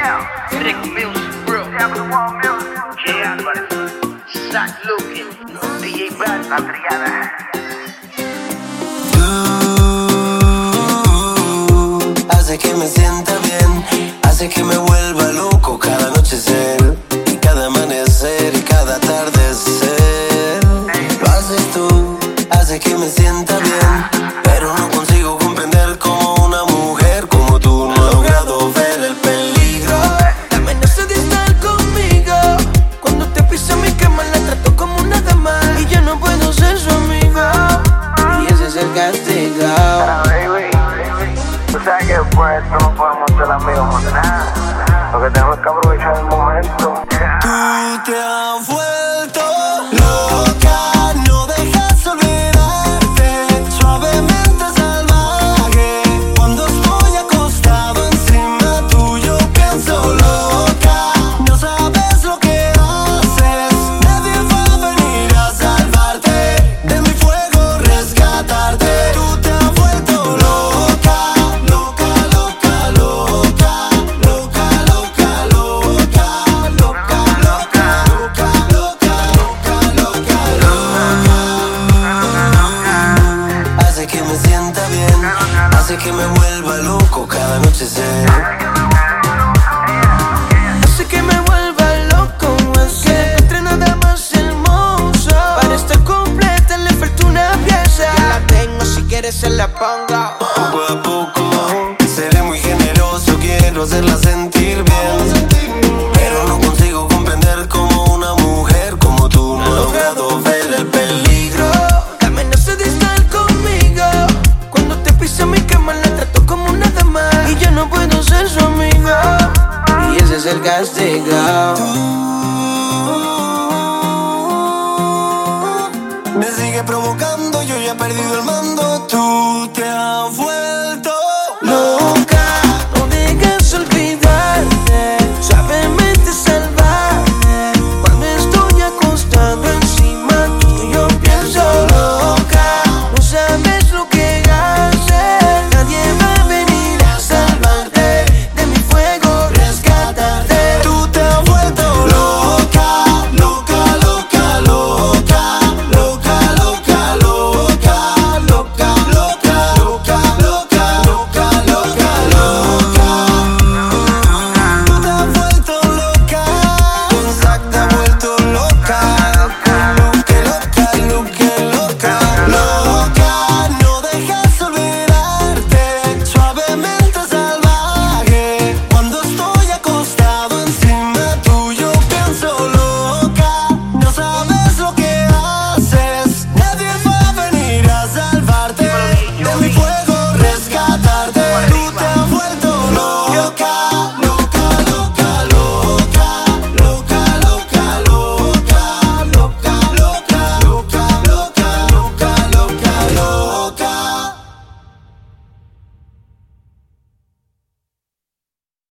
Rick Music, bro. Jay Álvarez, Zach Lukin, DJ Bad, La Triada. Hace que me sienta bien, hace que me vuelva loco cada anochecer y cada amanecer y cada atardecer. Lo haces tú, hace que me sienta bien, pero no consigo comprender cómo una mujer como tú no ha logrado ver el peligro. La amenaza de estar conmigo, cuando te piso mi cama la trato como una dama y yo no puedo ser su amigo, y ese es el castigo. Tú sabes que después no podemos ser amigos más nada. Lo que tenemos que aprovechar el momento. Tú te has vuelto loca, no dejas olvidarte, suavemente salvaje. Cuando estoy acostado encima tuyo pienso loca, no sabes lo que haces. Nadie va a venir a salvarte, de mi fuego rescatarte. Tú te has vuelto loca, loca, loca, loca, loca, loca, loca, loca, loca, loca, loca, loca. Hace que me sienta bien, hace que me vuelva loco cada anochecer. Hace que me vuelva loco, hace que no encuentre nada más hermoso. Para estar completa le falta una pieza. Yo la tengo, si quieres se la pongo. Poco a poco seré muy generoso, quiero hacerla sentir bien, pero no consigo comprender cómo una mujer como tú no ha logrado ver el peligro. La amenaza de estar conmigo, cuando te piso mi cama la trato como una dama y yo no puedo ser su amigo, y ese es el castigo. Me sigue provocando, yo ya he perdido el mando. Tú te has vuelto